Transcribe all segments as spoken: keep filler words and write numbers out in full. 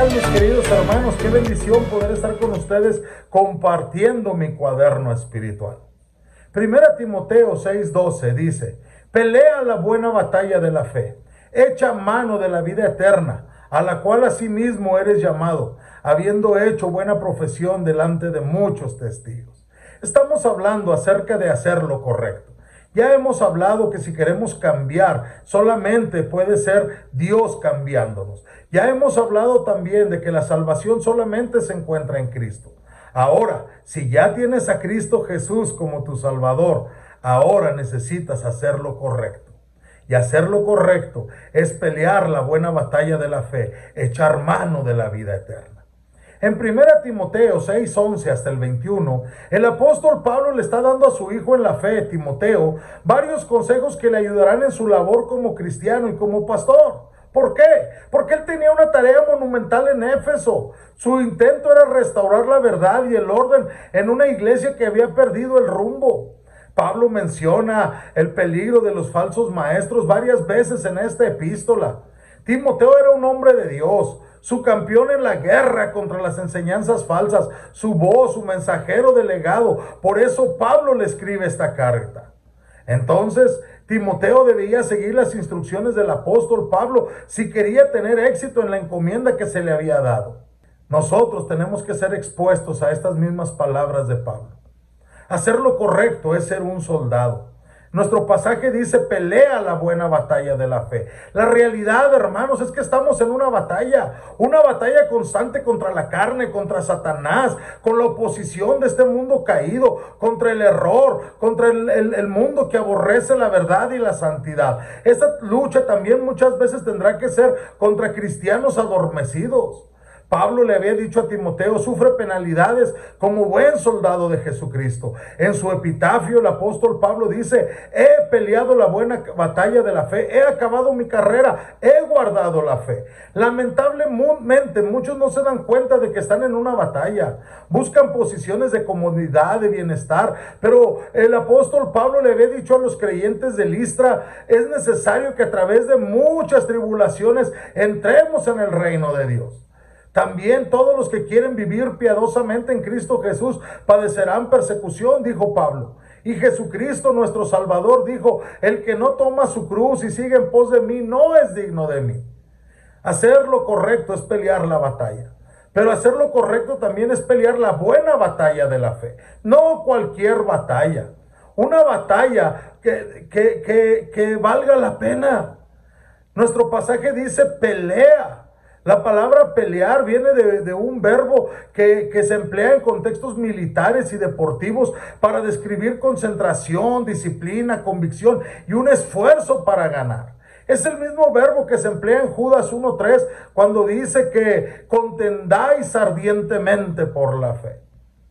tal, mis queridos hermanos? Qué bendición poder estar con ustedes compartiendo mi cuaderno espiritual. Primera Timoteo seis doce dice: pelea la buena batalla de la fe, echa mano de la vida eterna, a la cual asimismo eres llamado, habiendo hecho buena profesión delante de muchos testigos. Estamos hablando acerca de hacer lo correcto. Ya hemos hablado que si queremos cambiar, solamente puede ser Dios cambiándonos. Ya hemos hablado también de que la salvación solamente se encuentra en Cristo. Ahora, si ya tienes a Cristo Jesús como tu Salvador, ahora necesitas hacer lo correcto. Y hacer lo correcto es pelear la buena batalla de la fe, echar mano de la vida eterna. En primera Timoteo seis once hasta el veintiuno, el apóstol Pablo le está dando a su hijo en la fe, Timoteo, varios consejos que le ayudarán en su labor como cristiano y como pastor. ¿Por qué? Porque él tenía una tarea monumental en Éfeso. Su intento era restaurar la verdad y el orden en una iglesia que había perdido el rumbo. Pablo menciona el peligro de los falsos maestros varias veces en esta epístola. Timoteo era un hombre de Dios, su campeón en la guerra contra las enseñanzas falsas, su voz, su mensajero delegado. Por eso Pablo le escribe esta carta. Entonces, Timoteo debía seguir las instrucciones del apóstol Pablo si quería tener éxito en la encomienda que se le había dado. Nosotros tenemos que ser expuestos a estas mismas palabras de Pablo. Hacer lo correcto es ser un soldado. Nuestro pasaje dice: pelea la buena batalla de la fe. La realidad, hermanos, es que estamos en una batalla, una batalla constante contra la carne, contra Satanás, con la oposición de este mundo caído, contra el error, contra el, el, el mundo que aborrece la verdad y la santidad. Esta lucha también muchas veces tendrá que ser contra cristianos adormecidos. Pablo le había dicho a Timoteo: sufre penalidades como buen soldado de Jesucristo. En su epitafio el apóstol Pablo dice: he peleado la buena batalla de la fe, he acabado mi carrera, he guardado la fe. Lamentablemente muchos no se dan cuenta de que están en una batalla. Buscan posiciones de comodidad, de bienestar, pero el apóstol Pablo le había dicho a los creyentes de Listra: es necesario que a través de muchas tribulaciones entremos en el reino de Dios. También todos los que quieren vivir piadosamente en Cristo Jesús padecerán persecución, dijo Pablo. Y Jesucristo nuestro Salvador dijo: el que no toma su cruz y sigue en pos de mí no es digno de mí. Hacer lo correcto es pelear la batalla. Pero hacer lo correcto también es pelear la buena batalla de la fe. No cualquier batalla. Una batalla que, que, que, que valga la pena. Nuestro pasaje dice: pelea. La palabra pelear viene de, de un verbo que, que se emplea en contextos militares y deportivos para describir concentración, disciplina, convicción y un esfuerzo para ganar. Es el mismo verbo que se emplea en Judas uno tres cuando dice que contendáis ardientemente por la fe.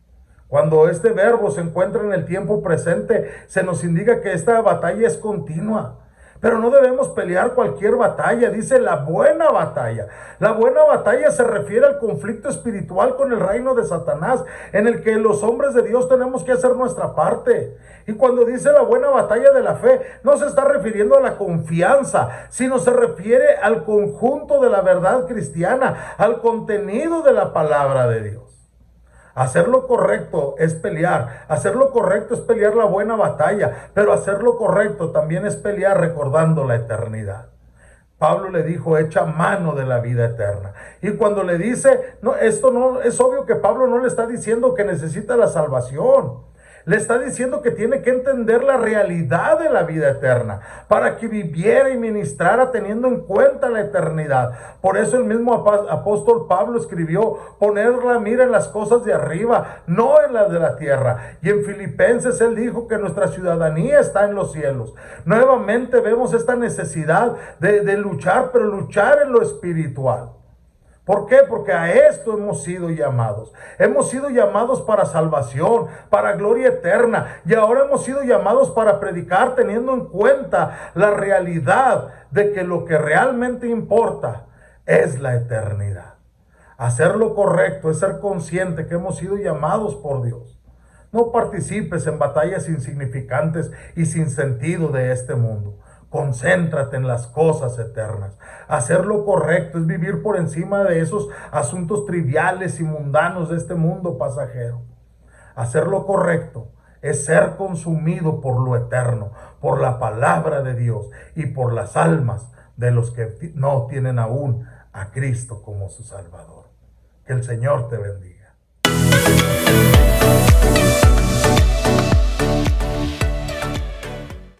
Cuando este verbo se encuentra en el tiempo presente, se nos indica que esta batalla es continua. Pero no debemos pelear cualquier batalla, dice la buena batalla. La buena batalla se refiere al conflicto espiritual con el reino de Satanás, en el que los hombres de Dios tenemos que hacer nuestra parte. Y cuando dice la buena batalla de la fe, no se está refiriendo a la confianza, sino se refiere al conjunto de la verdad cristiana, al contenido de la palabra de Dios. Hacer lo correcto es pelear, hacer lo correcto es pelear la buena batalla, pero hacer lo correcto también es pelear recordando la eternidad. Pablo le dijo: echa mano de la vida eterna. Y cuando le dice, no, esto no, es obvio que Pablo no le está diciendo que necesita la salvación. Le está diciendo que tiene que entender la realidad de la vida eterna para que viviera y ministrara teniendo en cuenta la eternidad. Por eso el mismo apóstol Pablo escribió: poner la mira en las cosas de arriba, no en las de la tierra. Y en Filipenses él dijo que nuestra ciudadanía está en los cielos. Nuevamente vemos esta necesidad de, de luchar, pero luchar en lo espiritual. ¿Por qué? Porque a esto hemos sido llamados. Hemos sido llamados para salvación, para gloria eterna. Y ahora hemos sido llamados para predicar teniendo en cuenta la realidad de que lo que realmente importa es la eternidad. Hacer lo correcto es ser consciente que hemos sido llamados por Dios. No participes en batallas insignificantes y sin sentido de este mundo. Concéntrate en las cosas eternas. Hacer lo correcto es vivir por encima de esos asuntos triviales y mundanos de este mundo pasajero. Hacer lo correcto es ser consumido por lo eterno, por la palabra de Dios y por las almas de los que no tienen aún a Cristo como su Salvador. Que el Señor te bendiga.